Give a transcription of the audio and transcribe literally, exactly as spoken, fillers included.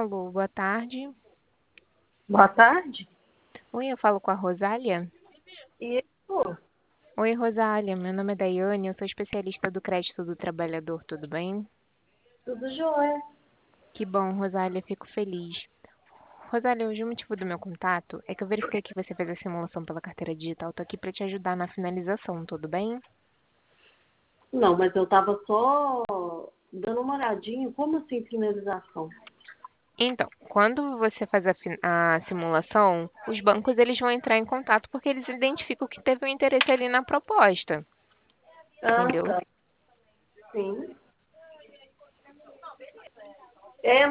Alô, boa tarde. Boa tarde. Oi, eu falo com a Rosália? Isso, Oi, Rosália, meu nome é Daiane, eu sou especialista do crédito do trabalhador, tudo bem? tudo jóia. Que bom, Rosália, fico feliz. Rosália, hoje o motivo do meu contato é que eu verifiquei que você fez a simulação pela carteira digital, tô aqui para te ajudar na finalização, tudo bem? Não, mas eu estava só dando uma olhadinha. Como assim finalização? Então, quando você faz a, fi- a simulação, os bancos eles vão entrar em contato porque eles identificam que teve um interesse ali na proposta, Ah, entendeu? tá. Sim. É,